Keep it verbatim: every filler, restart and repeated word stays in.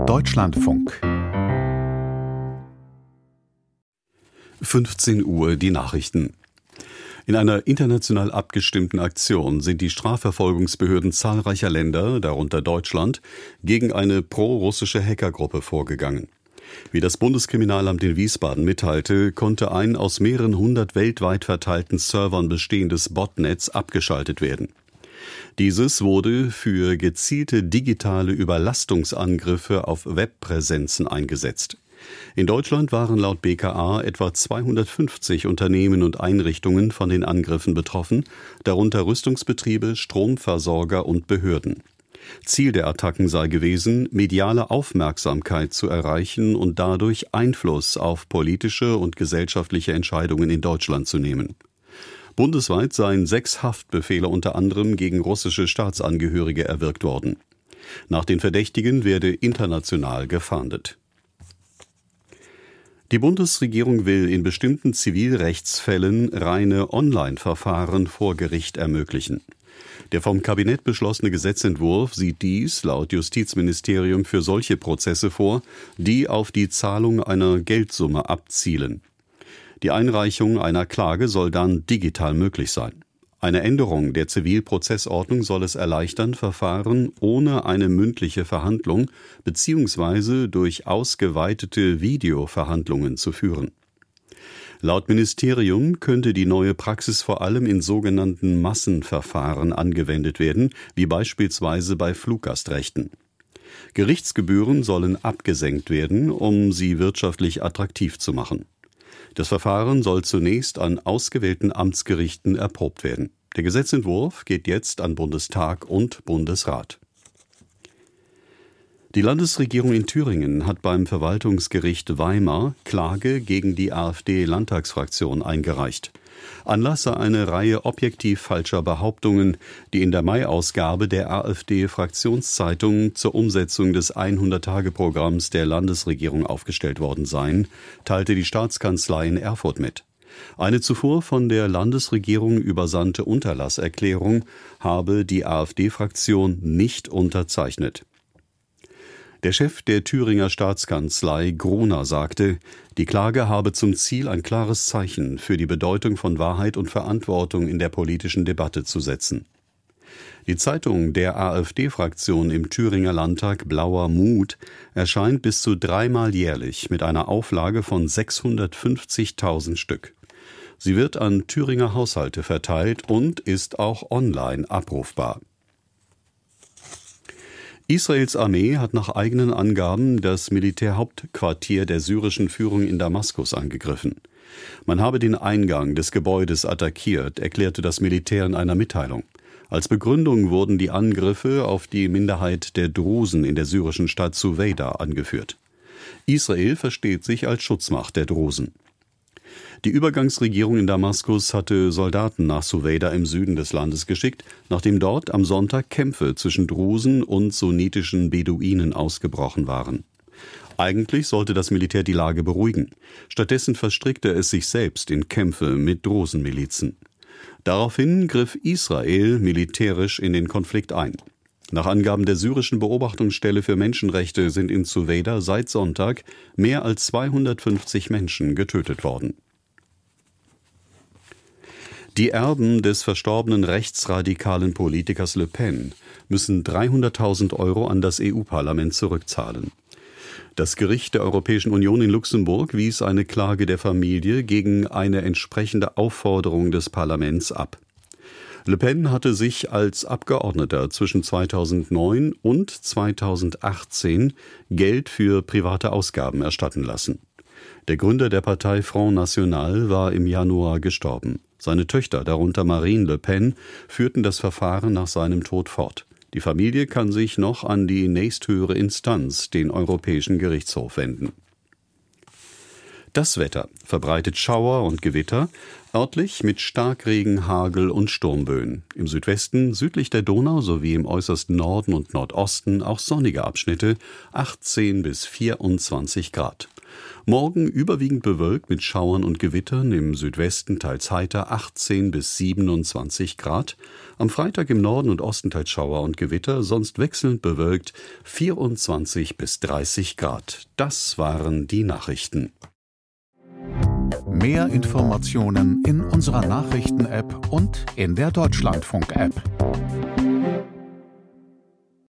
Deutschlandfunk. fünfzehn Uhr die Nachrichten. In einer international abgestimmten Aktion sind die Strafverfolgungsbehörden zahlreicher Länder, darunter Deutschland, gegen eine pro-russische Hackergruppe vorgegangen. Wie das Bundeskriminalamt in Wiesbaden mitteilte, konnte ein aus mehreren hundert weltweit verteilten Servern bestehendes Botnetz abgeschaltet werden. Dieses wurde für gezielte digitale Überlastungsangriffe auf Webpräsenzen eingesetzt. In Deutschland waren laut B K A etwa zweihundertfünfzig Unternehmen und Einrichtungen von den Angriffen betroffen, darunter Rüstungsbetriebe, Stromversorger und Behörden. Ziel der Attacken sei gewesen, mediale Aufmerksamkeit zu erreichen und dadurch Einfluss auf politische und gesellschaftliche Entscheidungen in Deutschland zu nehmen. Bundesweit seien sechs Haftbefehle unter anderem gegen russische Staatsangehörige erwirkt worden. Nach den Verdächtigen werde international gefahndet. Die Bundesregierung will in bestimmten Zivilrechtsfällen reine Online-Verfahren vor Gericht ermöglichen. Der vom Kabinett beschlossene Gesetzentwurf sieht dies laut Justizministerium für solche Prozesse vor, die auf die Zahlung einer Geldsumme abzielen. Die Einreichung einer Klage soll dann digital möglich sein. Eine Änderung der Zivilprozessordnung soll es erleichtern, Verfahren ohne eine mündliche Verhandlung bzw. durch ausgeweitete Videoverhandlungen zu führen. Laut Ministerium könnte die neue Praxis vor allem in sogenannten Massenverfahren angewendet werden, wie beispielsweise bei Fluggastrechten. Gerichtsgebühren sollen abgesenkt werden, um sie wirtschaftlich attraktiv zu machen. Das Verfahren soll zunächst an ausgewählten Amtsgerichten erprobt werden. Der Gesetzentwurf geht jetzt an Bundestag und Bundesrat. Die Landesregierung in Thüringen hat beim Verwaltungsgericht Weimar Klage gegen die AfD-Landtagsfraktion eingereicht. Anlass sei eine Reihe objektiv falscher Behauptungen, die in der Mai-Ausgabe der AfD-Fraktionszeitung zur Umsetzung des hundert-Tage-Programms der Landesregierung aufgestellt worden seien, teilte die Staatskanzlei in Erfurt mit. Eine zuvor von der Landesregierung übersandte Unterlasserklärung habe die AfD-Fraktion nicht unterzeichnet. Der Chef der Thüringer Staatskanzlei, Gruner, sagte, die Klage habe zum Ziel, ein klares Zeichen für die Bedeutung von Wahrheit und Verantwortung in der politischen Debatte zu setzen. Die Zeitung der AfD-Fraktion im Thüringer Landtag Blauer Mut erscheint bis zu dreimal jährlich mit einer Auflage von sechshundertfünfzigtausend Stück. Sie wird an Thüringer Haushalte verteilt und ist auch online abrufbar. Israels Armee hat nach eigenen Angaben das Militärhauptquartier der syrischen Führung in Damaskus angegriffen. Man habe den Eingang des Gebäudes attackiert, erklärte das Militär in einer Mitteilung. Als Begründung wurden die Angriffe auf die Minderheit der Drusen in der syrischen Stadt Suweida angeführt. Israel versteht sich als Schutzmacht der Drusen. Die Übergangsregierung in Damaskus hatte Soldaten nach Suweida im Süden des Landes geschickt, nachdem dort am Sonntag Kämpfe zwischen Drusen und sunnitischen Beduinen ausgebrochen waren. Eigentlich sollte das Militär die Lage beruhigen. Stattdessen verstrickte es sich selbst in Kämpfe mit Drusenmilizen. Daraufhin griff Israel militärisch in den Konflikt ein. Nach Angaben der syrischen Beobachtungsstelle für Menschenrechte sind in Suweida seit Sonntag mehr als zweihundertfünfzig Menschen getötet worden. Die Erben des verstorbenen rechtsradikalen Politikers Le Pen müssen dreihunderttausend Euro an das E U-Parlament zurückzahlen. Das Gericht der Europäischen Union in Luxemburg wies eine Klage der Familie gegen eine entsprechende Aufforderung des Parlaments ab. Le Pen hatte sich als Abgeordneter zwischen zweitausendneun und zweitausendachtzehn Geld für private Ausgaben erstatten lassen. Der Gründer der Partei Front National war im Januar gestorben. Seine Töchter, darunter Marine Le Pen, führten das Verfahren nach seinem Tod fort. Die Familie kann sich noch an die nächsthöhere Instanz, den Europäischen Gerichtshof, wenden. Das Wetter: verbreitet Schauer und Gewitter, örtlich mit Starkregen, Hagel und Sturmböen. Im Südwesten, südlich der Donau sowie im äußersten Norden und Nordosten auch sonnige Abschnitte, achtzehn bis vierundzwanzig Grad. Morgen überwiegend bewölkt mit Schauern und Gewittern, im Südwesten teils heiter, achtzehn bis siebenundzwanzig Grad. Am Freitag im Norden und Osten teils Schauer und Gewitter, sonst wechselnd bewölkt, vierundzwanzig bis dreißig Grad. Das waren die Nachrichten. Mehr Informationen in unserer Nachrichten-App und in der Deutschlandfunk-App.